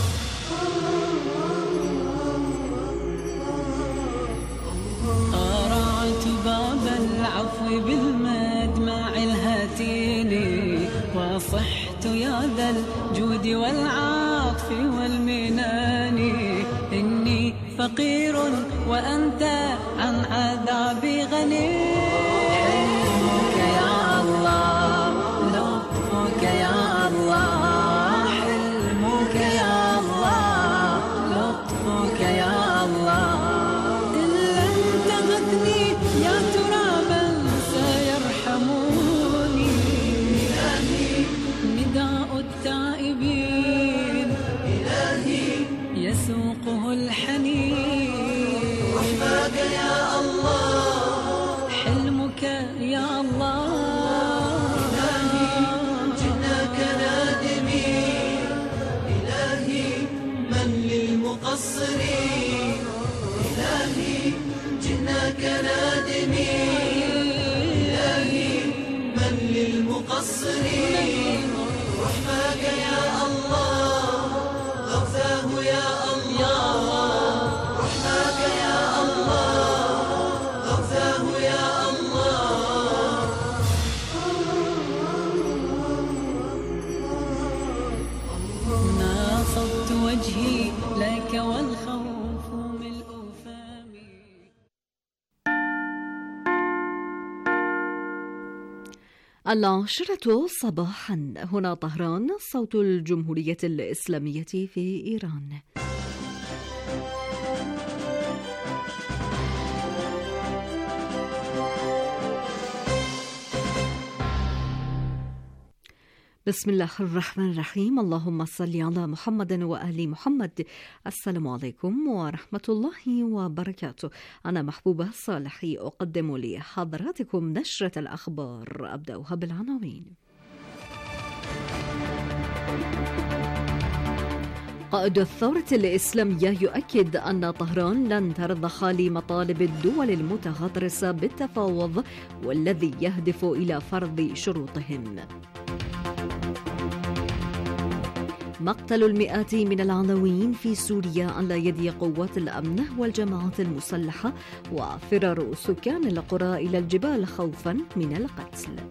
قرعت باب العفو بالمدمع الهاتيني وصحت يا ذا الجود والعطف والمنان إني فقير وأنت عن عذابي غني حلمك يا الله لطفك يا الله حلمك يا الله لطفك يا الله إن لم تغثني يا ترى من سيرحموني إلهي نداء التائبين إلهي يسوقه الحنين رحمك يا الله حلمك يا الله إلهي جئناك نادمين إلهي من للمقصرين إلهي جئناك نادمين إلهي من للمقصرين رحمك يا الله غفاه يا الله رحمك يا الله غفاه يا الله ناصبت وجهي لك والخوف ملء فمي. العاشرة صباحا هنا طهران صوت الجمهورية الإسلامية في إيران. بسم الله الرحمن الرحيم. اللهم صل على محمد وآل محمد. السلام عليكم ورحمة الله وبركاته. أنا محبوبة صالحي أقدم لحضراتكم نشرة الأخبار، أبدأها بالعناوين. قائد الثورة الإسلامية يؤكد أن طهران لن ترضخ لمطالب الدول المتغطرسة بالتفاوض والذي يهدف إلى فرض شروطهم. مقتل المئات من العناوين في سوريا على يد قوات الأمن والجماعات المسلحة وفرار سكان القرى إلى الجبال خوفا من القتل.